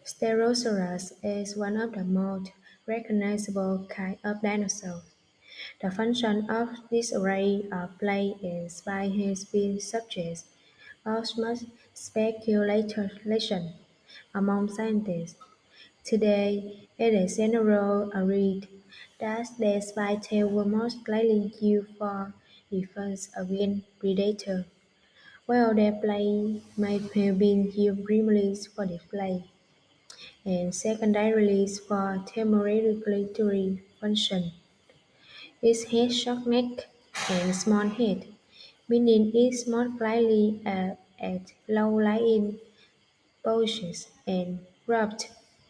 Stegosaurus is one of the most recognizable kinds of dinosaurs. The function of this array of play in spine has been subject of much speculation among scientists. Today, it is generally agreed that the spine tail was most likely used for defense against predators, while their play may have been used primarily for display and secondarily for thermoregulatory function. Its hedgehog neck and small head, meaning it's most likely at low-lying bushes and grubs.